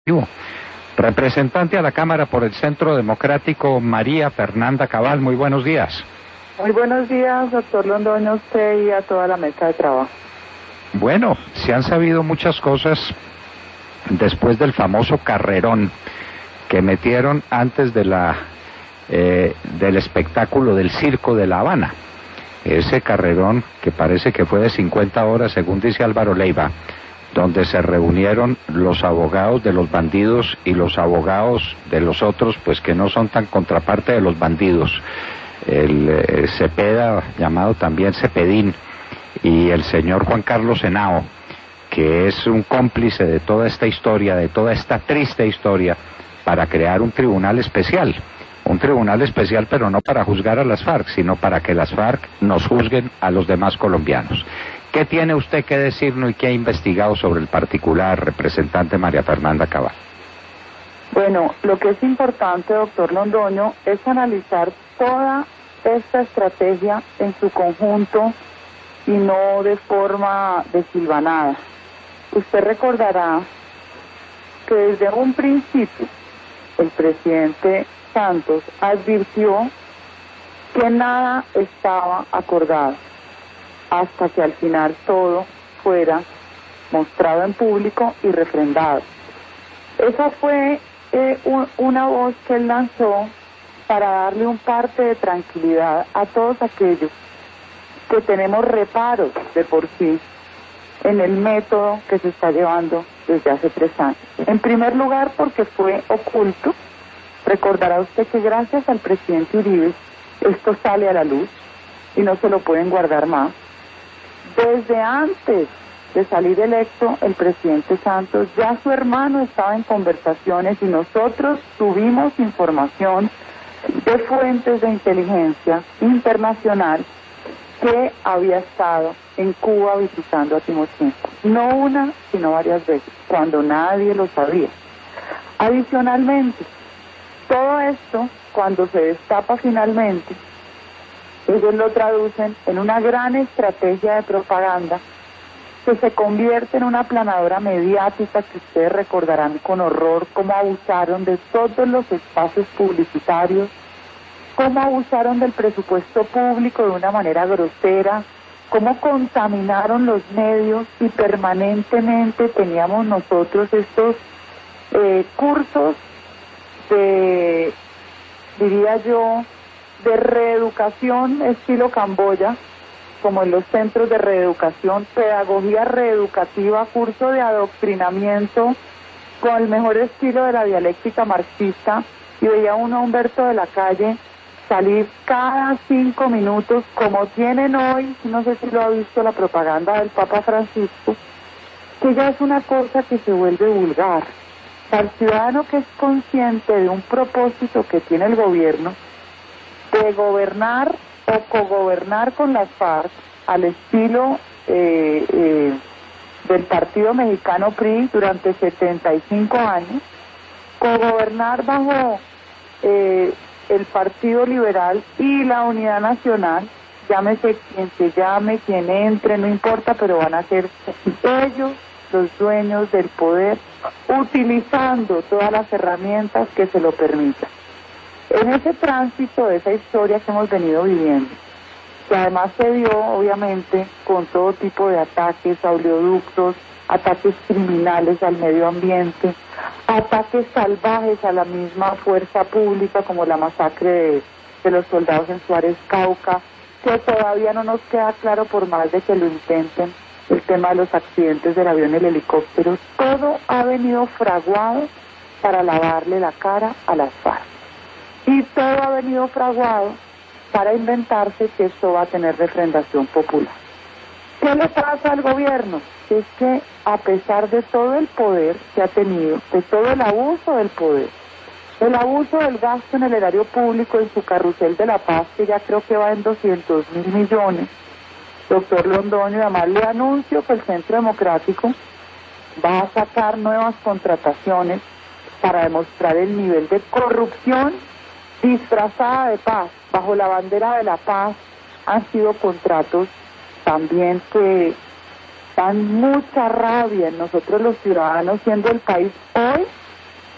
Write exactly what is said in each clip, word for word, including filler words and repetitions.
Representante a la Cámara por el Centro Democrático, María Fernanda Cabal, muy buenos días. Muy buenos días, doctor Londoño, a usted y a toda la mesa de trabajo. Bueno, se han sabido muchas cosas después del famoso carrerón que metieron antes de la eh, del espectáculo del Circo de La Habana. Ese carrerón que parece que fue de cincuenta horas, según dice Álvaro Leiva, donde se reunieron los abogados de los bandidos y los abogados de los otros, pues que no son tan contraparte de los bandidos. El eh, Cepeda, llamado también Cepedín, y el señor Juan Carlos Henao, que es un cómplice de toda esta historia, de toda esta triste historia, para crear un tribunal especial. Un tribunal especial, pero no para juzgar a las FARC, sino para que las FARC nos juzguen a los demás colombianos. ¿Qué tiene usted que decirnos y qué ha investigado sobre el particular, representante María Fernanda Cabal? Bueno, lo que es importante, doctor Londoño, es analizar toda esta estrategia en su conjunto y no de forma desilvanada. Usted recordará que desde un principio el presidente Santos advirtió que nada estaba acordado, hasta que al final todo fuera mostrado en público y refrendado. Esa fue eh, un, una voz que él lanzó para darle un parte de tranquilidad a todos aquellos que tenemos reparos de por sí en el método que se está llevando desde hace tres años. En primer lugar, porque fue oculto. Recordará usted que gracias al presidente Uribe esto sale a la luz y no se lo pueden guardar más. Desde antes de salir electo el presidente Santos, ya su hermano estaba en conversaciones y nosotros tuvimos información de fuentes de inteligencia internacional que había estado en Cuba visitando a Timochenko. No una, sino varias veces, cuando nadie lo sabía. Adicionalmente, todo esto, cuando se destapa finalmente, ellos lo traducen en una gran estrategia de propaganda que se convierte en una aplanadora mediática que ustedes recordarán con horror cómo abusaron de todos los espacios publicitarios, cómo abusaron del presupuesto público de una manera grosera, cómo contaminaron los medios y permanentemente teníamos nosotros estos eh, cursos de, diría yo, de reeducación estilo Camboya, como en los centros de reeducación, pedagogía reeducativa, curso de adoctrinamiento con el mejor estilo de la dialéctica marxista, y veía uno a Humberto de la Calle salir cada cinco minutos, como tienen hoy, no sé si lo ha visto, la propaganda del Papa Francisco, que ya es una cosa que se vuelve vulgar. Al ciudadano que es consciente de un propósito que tiene el gobierno, de gobernar o cogobernar con las FARC al estilo eh, eh, del partido mexicano P R I durante setenta y cinco años, cogobernar bajo eh, el Partido Liberal y la Unidad Nacional, llámese quien se llame, quien entre, no importa, pero van a ser ellos los dueños del poder, utilizando todas las herramientas que se lo permitan. En ese tránsito de esa historia que hemos venido viviendo, que además se dio obviamente con todo tipo de ataques a oleoductos, ataques criminales al medio ambiente, ataques salvajes a la misma fuerza pública, como la masacre de, de los soldados en Suárez, Cauca, que todavía no nos queda claro por más de que lo intenten, el tema de los accidentes del avión y el helicóptero. Todo ha venido fraguado para lavarle la cara a las FARC. Y todo ha venido fraguado para inventarse que esto va a tener refrendación popular. ¿Qué le pasa al gobierno? Es que a pesar de todo el poder que ha tenido, de todo el abuso del poder, el abuso del gasto en el erario público en su carrusel de la paz, que ya creo que va en doscientos mil millones, doctor Londoño, y además le anuncio que el Centro Democrático va a sacar nuevas contrataciones para demostrar el nivel de corrupción disfrazada de paz, bajo la bandera de la paz. Han sido contratos también que dan mucha rabia en nosotros los ciudadanos, siendo el país hoy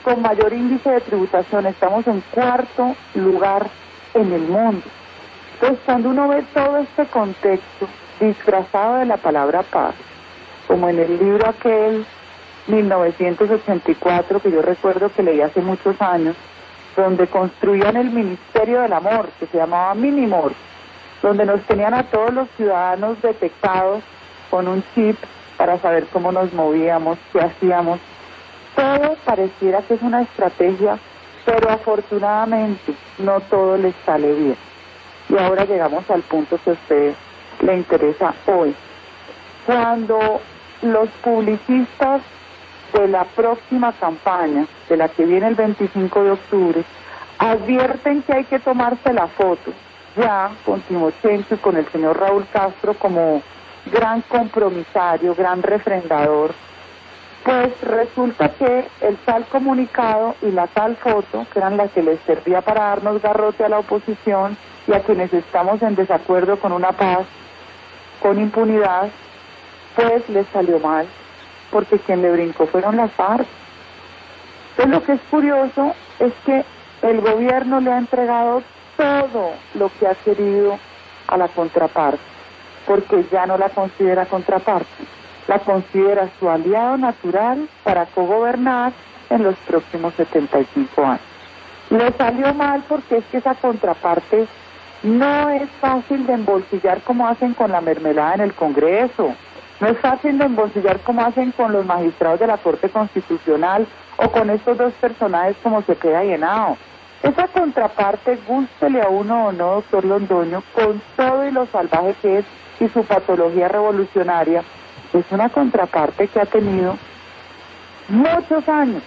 con mayor índice de tributación, estamos en cuarto lugar en el mundo. Entonces, cuando uno ve todo este contexto disfrazado de la palabra paz, como en el libro aquel mil novecientos ochenta y cuatro, que yo recuerdo que leí hace muchos años, donde construían el Ministerio del Amor, que se llamaba Minimor, donde nos tenían a todos los ciudadanos detectados con un chip para saber cómo nos movíamos, qué hacíamos. Todo pareciera que es una estrategia, pero afortunadamente no todo les sale bien. Y ahora llegamos al punto que a usted le interesa hoy. Cuando los publicistas de la próxima campaña, de la que viene el veinticinco de octubre, advierten que hay que tomarse la foto, ya con Timochenko y con el señor Raúl Castro como gran compromisario, gran refrendador, pues resulta que el tal comunicado y la tal foto, que eran las que les servía para darnos garrote a la oposición y a quienes estamos en desacuerdo con una paz, con impunidad, pues les salió mal, porque quien le brincó fueron las FARC. Entonces lo que es curioso es que el gobierno le ha entregado todo lo que ha querido a la contraparte, porque ya no la considera contraparte, la considera su aliado natural para cogobernar en los próximos setenta y cinco años. Le salió mal porque es que esa contraparte no es fácil de embolsillar como hacen con la mermelada en el Congreso, no es fácil de embolsillar como hacen con los magistrados de la Corte Constitucional o con estos dos personajes como Cepeda y Henao. Esa contraparte, gústele a uno o no, doctor Londoño, con todo y lo salvaje que es y su patología revolucionaria, es una contraparte que ha tenido muchos años,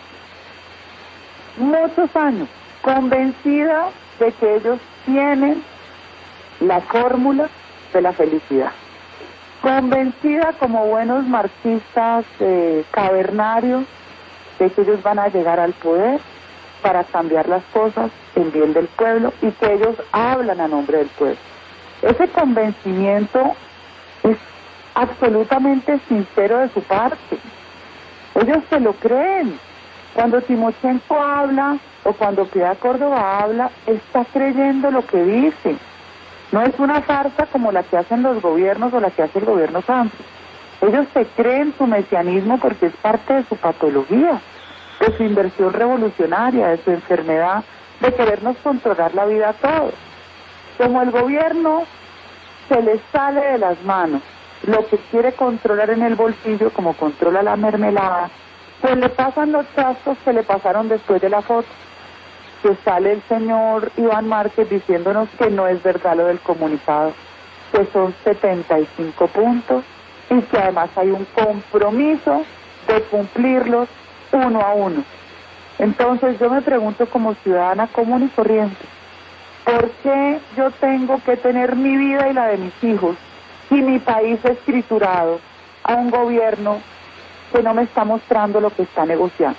muchos años, convencida de que ellos tienen la fórmula de la felicidad, convencida como buenos marxistas eh, cavernarios de que ellos van a llegar al poder para cambiar las cosas en bien del pueblo y que ellos hablan a nombre del pueblo. Ese convencimiento es absolutamente sincero de su parte. Ellos se lo creen. Cuando Timochenko habla o cuando Piedad Córdoba habla, está creyendo lo que dice. No es una farsa como la que hacen los gobiernos o la que hace el gobierno Santos. Ellos se creen su mesianismo porque es parte de su patología, de su inversión revolucionaria, de su enfermedad, de querernos controlar la vida a todos. Como el gobierno se les sale de las manos lo que quiere controlar en el bolsillo, como controla la mermelada, pues le pasan los trastos que le pasaron después de la foto, que sale el señor Iván Márquez diciéndonos que no es verdad lo del comunicado, que son setenta y cinco puntos y que además hay un compromiso de cumplirlos uno a uno. Entonces yo me pregunto como ciudadana común y corriente, ¿por qué yo tengo que tener mi vida y la de mis hijos y mi país escriturado a un gobierno que no me está mostrando lo que está negociando?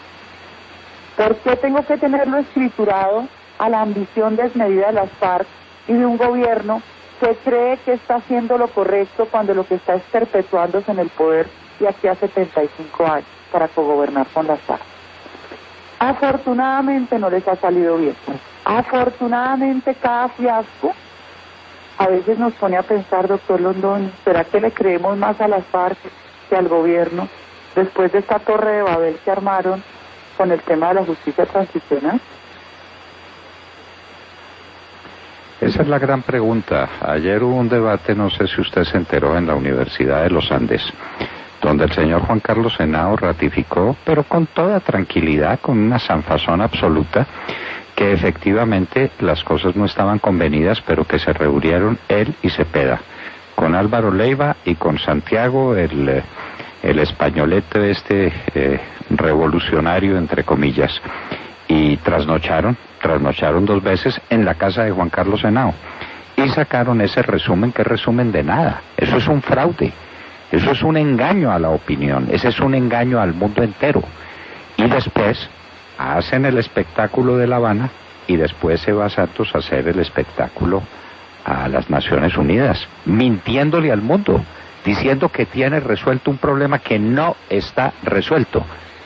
¿Por qué tengo que tenerlo escriturado a la ambición desmedida de las FARC y de un gobierno que cree que está haciendo lo correcto cuando lo que está es perpetuándose en el poder y aquí hace setenta y cinco años para cogobernar con las FARC? Afortunadamente no les ha salido bien. Afortunadamente cada fiasco a veces nos pone a pensar, doctor Londoño, ¿será que le creemos más a las FARC que al gobierno después de esta torre de Babel que armaron con el tema de la justicia transicional? Esa es la gran pregunta. Ayer hubo un debate, no sé si usted se enteró, en la Universidad de los Andes, donde el señor Juan Carlos Henao ratificó, pero con toda tranquilidad, con una sanfazón absoluta, que efectivamente las cosas no estaban convenidas, pero que se reunieron él y Cepeda, con Álvaro Leiva y con Santiago, el, el españolete este eh, revolucionario, entre comillas, y trasnocharon, trasnocharon dos veces en la casa de Juan Carlos Henao, y sacaron ese resumen, que es resumen de nada. Eso es un fraude, eso es un engaño a la opinión, ese es un engaño al mundo entero. Y después hacen el espectáculo de La Habana y después se va Santos a hacer el espectáculo a las Naciones Unidas, mintiéndole al mundo, diciendo que tiene resuelto un problema que no está resuelto.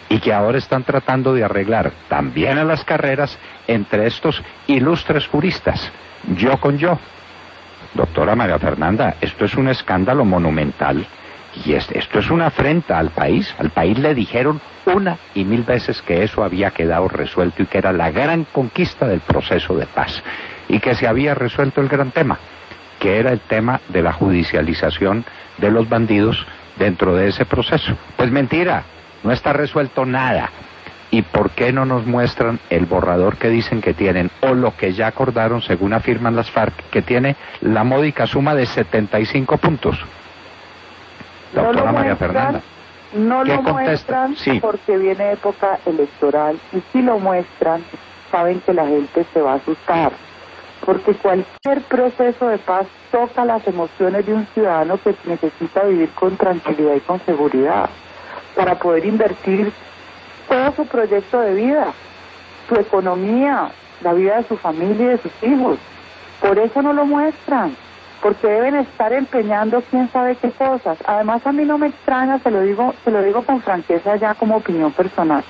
y que ahora están tratando de arreglar también a las carreras entre estos ilustres juristas, yo con yo. Doctora María Fernanda, esto es un escándalo monumental y es, esto es una afrenta al país. Al país le dijeron una y mil veces que eso había quedado resuelto y que era la gran conquista del proceso de paz y que se había resuelto el gran tema, que era el tema de la judicialización de los bandidos dentro de ese proceso. Pues mentira, no está resuelto nada. ¿Y por qué no nos muestran el borrador que dicen que tienen, o lo que ya acordaron, según afirman las FARC, que tiene la módica suma de setenta y cinco puntos? Doctora no María muestran, Fernanda, no ¿qué lo contesta? muestran Sí. porque viene época electoral, y si lo muestran, saben que la gente se va a asustar, porque cualquier proceso de paz toca las emociones de un ciudadano que necesita vivir con tranquilidad y con seguridad, para poder invertir todo su proyecto de vida, su economía, la vida de su familia y de sus hijos. Por eso no lo muestran, porque deben estar empeñando quién sabe qué cosas. Además, a mí no me extraña, se lo digo, se lo digo con franqueza ya como opinión personal.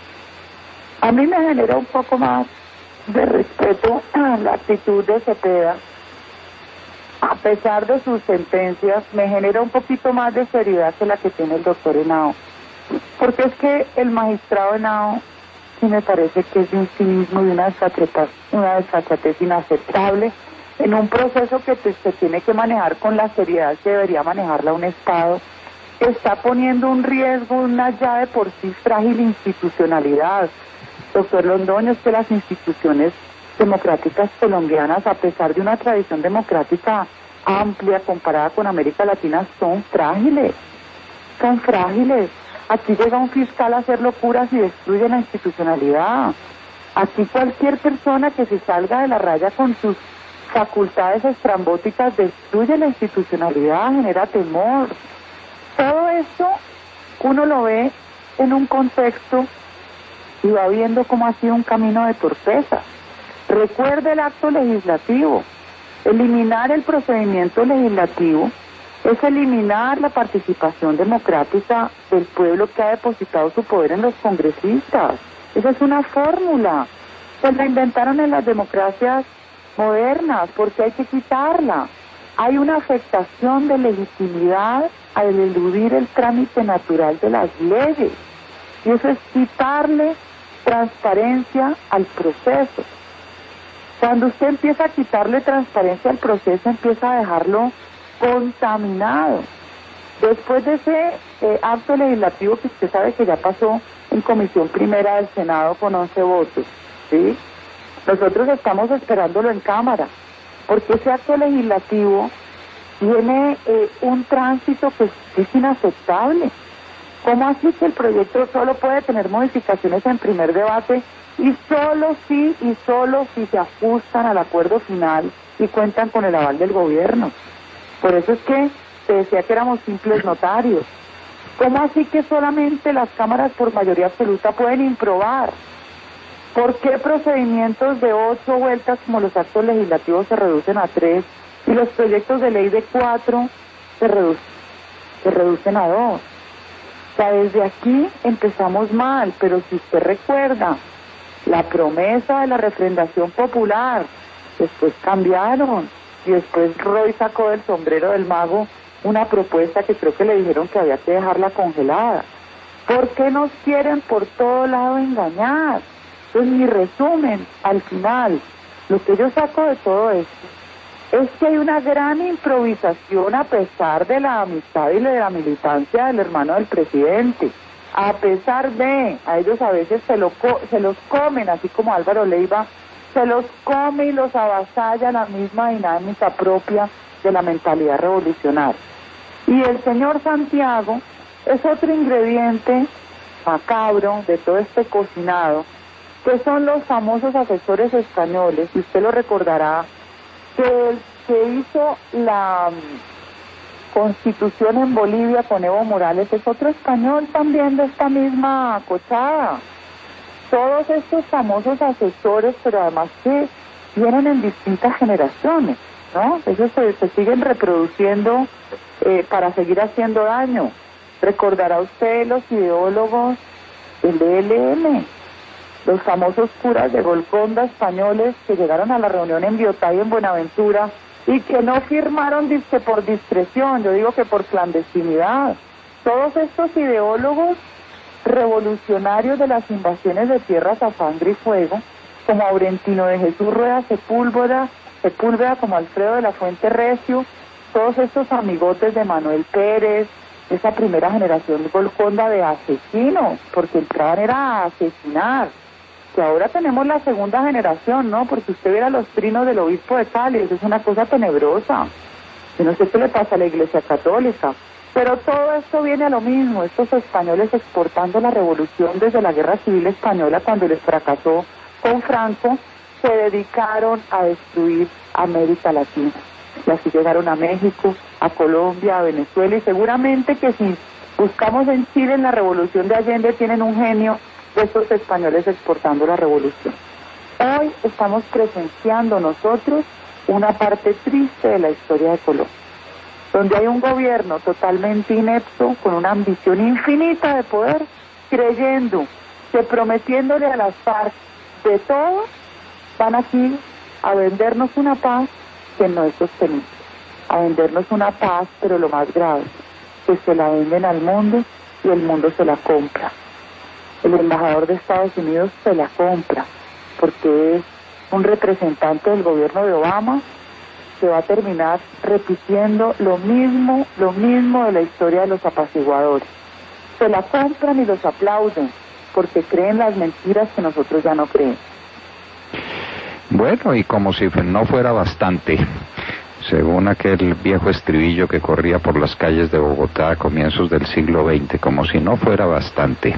A mí me genera un poco más de respeto a la actitud de Cepeda. A pesar de sus sentencias, me genera un poquito más de seriedad que la que tiene el doctor Henao. Porque es que el magistrado Henao sí me parece que es de un cinismo y una desfachatez, una desfachatez inaceptable en un proceso que te, se tiene que manejar con la seriedad que debería manejarla un Estado. Está poniendo un riesgo, una ya de por sí frágil institucionalidad. Doctor Londoño, es que las instituciones democráticas colombianas, a pesar de una tradición democrática amplia comparada con América Latina, son frágiles, son frágiles. Aquí llega un fiscal a hacer locuras y destruye la institucionalidad. Aquí cualquier persona que se salga de la raya con sus facultades estrambóticas destruye la institucionalidad, genera temor. Todo esto uno lo ve en un contexto y va viendo cómo ha sido un camino de torpeza. Recuerde el acto legislativo. Eliminar el procedimiento legislativo es eliminar la participación democrática del pueblo que ha depositado su poder en los congresistas. Esa es una fórmula. Pues la inventaron en las democracias modernas, porque hay que quitarla. Hay una afectación de legitimidad al eludir el trámite natural de las leyes. Y eso es quitarle transparencia al proceso. Cuando usted empieza a quitarle transparencia al proceso, empieza a dejarlo contaminado. Después de ese eh, acto legislativo que usted sabe que ya pasó en comisión primera del Senado con once votos, ¿sí? Nosotros estamos esperándolo en Cámara, porque ese acto legislativo tiene eh, un tránsito que es inaceptable. ¿Cómo así que el proyecto solo puede tener modificaciones en primer debate y solo si y solo si se ajustan al acuerdo final y cuentan con el aval del gobierno? Por eso es que se decía que éramos simples notarios. ¿Cómo así que solamente las cámaras por mayoría absoluta pueden improbar? ¿Por qué procedimientos de ocho vueltas como los actos legislativos se reducen a tres y los proyectos de ley de cuatro se, redu- se reducen a dos? O sea, desde aquí empezamos mal, pero si usted recuerda la promesa de la refrendación popular, después cambiaron y después Roy sacó del sombrero del mago una propuesta que creo que le dijeron que había que dejarla congelada. ¿Por qué nos quieren por todo lado engañar? Entonces mi resumen, al final, lo que yo saco de todo esto es que hay una gran improvisación a pesar de la amistad y de la militancia del hermano del presidente. A pesar de, a ellos a veces se, lo co- se los comen, así como Álvaro Leiva, se los come y los avasalla la misma dinámica propia de la mentalidad revolucionaria. Y el señor Santiago es otro ingrediente macabro de todo este cocinado, que son los famosos asesores españoles, y usted lo recordará, que el que hizo la um, constitución en Bolivia con Evo Morales es otro español también de esta misma cochada. Todos estos famosos asesores, pero además que vienen en distintas generaciones, ¿no? Ellos se, se siguen reproduciendo eh, para seguir haciendo daño. Recordará usted los ideólogos el E L N, los famosos curas de Golconda españoles que llegaron a la reunión en Biotá y en Buenaventura y que no firmaron disque por discreción, yo digo que por clandestinidad. Todos estos ideólogos revolucionarios de las invasiones de tierras a sangre y fuego, como Aurentino de Jesús Rueda Sepúlveda, Sepúlveda, como Alfredo de la Fuente Recio, todos estos amigotes de Manuel Pérez, esa primera generación de Golconda de asesinos, porque el plan era asesinar, que ahora tenemos la segunda generación, ¿no? Porque usted viera los trinos del obispo de Cali, eso es una cosa tenebrosa. Yo no sé qué le pasa a la Iglesia Católica, pero todo esto viene a lo mismo, estos españoles exportando la revolución desde la Guerra Civil Española cuando les fracasó con Franco, se dedicaron a destruir América Latina. Y así llegaron a México, a Colombia, a Venezuela, y seguramente que si buscamos en Chile en la revolución de Allende tienen un genio de estos españoles exportando la revolución. Hoy estamos presenciando nosotros una parte triste de la historia de Colombia, donde hay un gobierno totalmente inepto, con una ambición infinita de poder, creyendo que prometiéndole a las FARC de todo, van aquí a vendernos una paz que no es sostenible, a vendernos una paz, pero lo más grave, que se la venden al mundo y el mundo se la compra. El embajador de Estados Unidos se la compra, porque es un representante del gobierno de Obama que va a terminar repitiendo lo mismo, lo mismo de la historia de los apaciguadores. Se la compran y los aplauden, porque creen las mentiras que nosotros ya no creemos. Bueno, y como si no fuera bastante, según aquel viejo estribillo que corría por las calles de Bogotá a comienzos del siglo veinte, como si no fuera bastante,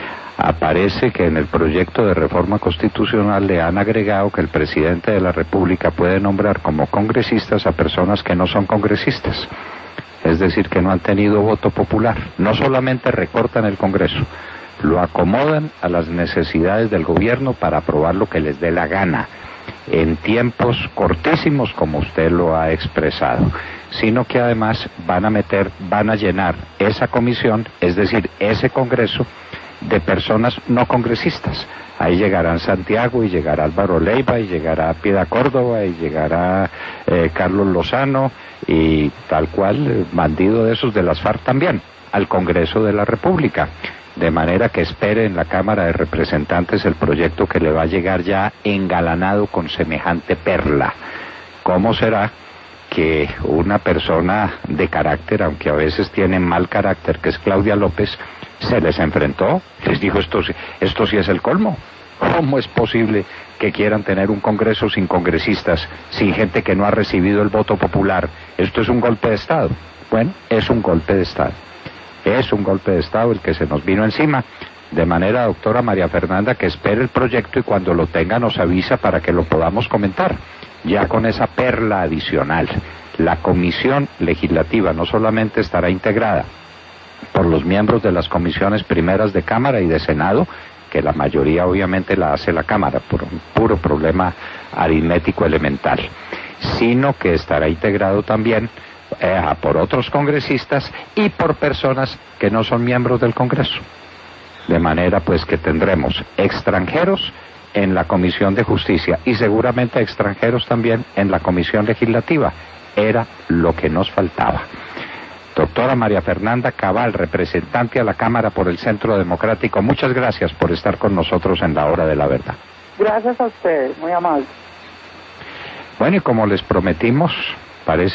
aparece que en el proyecto de reforma constitucional le han agregado que el presidente de la República puede nombrar como congresistas a personas que no son congresistas, es decir, que no han tenido voto popular. No solamente recortan el Congreso, lo acomodan a las necesidades del gobierno para aprobar lo que les dé la gana, en tiempos cortísimos, como usted lo ha expresado, sino que además van a meter, van a llenar esa comisión, es decir, ese Congreso, de personas no congresistas. Ahí llegarán Santiago, y llegará Álvaro Leiva, y llegará Piedad Córdoba, y llegará eh, Carlos Lozano, y tal cual, eh, bandido de esos de las FARC también, al Congreso de la República. De manera que espere en la Cámara de Representantes el proyecto que le va a llegar ya engalanado con semejante perla. ¿Cómo será que una persona de carácter, aunque a veces tiene mal carácter, que es Claudia López, se les enfrentó? Les dijo, esto, esto sí es el colmo. ¿Cómo es posible que quieran tener un Congreso sin congresistas, sin gente que no ha recibido el voto popular? Esto es un golpe de Estado. Bueno, es un golpe de Estado. Es un golpe de Estado el que se nos vino encima. De manera, doctora María Fernanda, que espere el proyecto y cuando lo tenga nos avisa para que lo podamos comentar. Ya con esa perla adicional, la comisión legislativa no solamente estará integrada por los miembros de las comisiones primeras de Cámara y de Senado, que la mayoría obviamente la hace la Cámara por un puro problema aritmético elemental, sino que estará integrado también eh, por otros congresistas y por personas que no son miembros del Congreso. De manera pues que tendremos extranjeros en la Comisión de Justicia y seguramente extranjeros también en la Comisión Legislativa. Era lo que nos faltaba. Doctora María Fernanda Cabal, representante a la Cámara por el Centro Democrático, muchas gracias por estar con nosotros en la Hora de la Verdad. Gracias a ustedes, muy amable. Bueno, y como les prometimos, parece